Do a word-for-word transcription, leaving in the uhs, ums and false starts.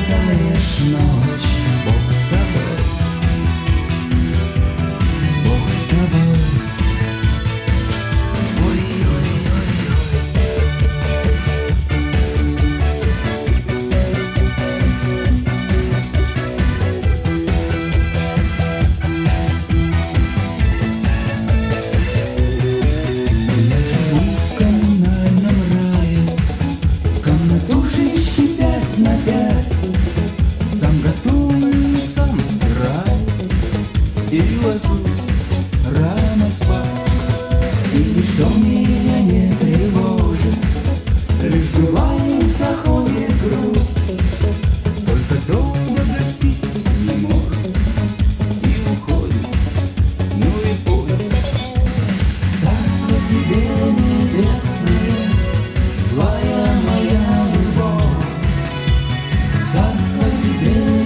коротаешь ночь. Бог с тобой, Бог с тобой. На пять сам готовлю, сам стираю и ложусь рано спать. И ничто меня не тревожит, лишь бывает заходит грусть. Только долго гостить не может и уходит, ну и пусть. Царство тебе небесное, злая моя любовь. Царство тебе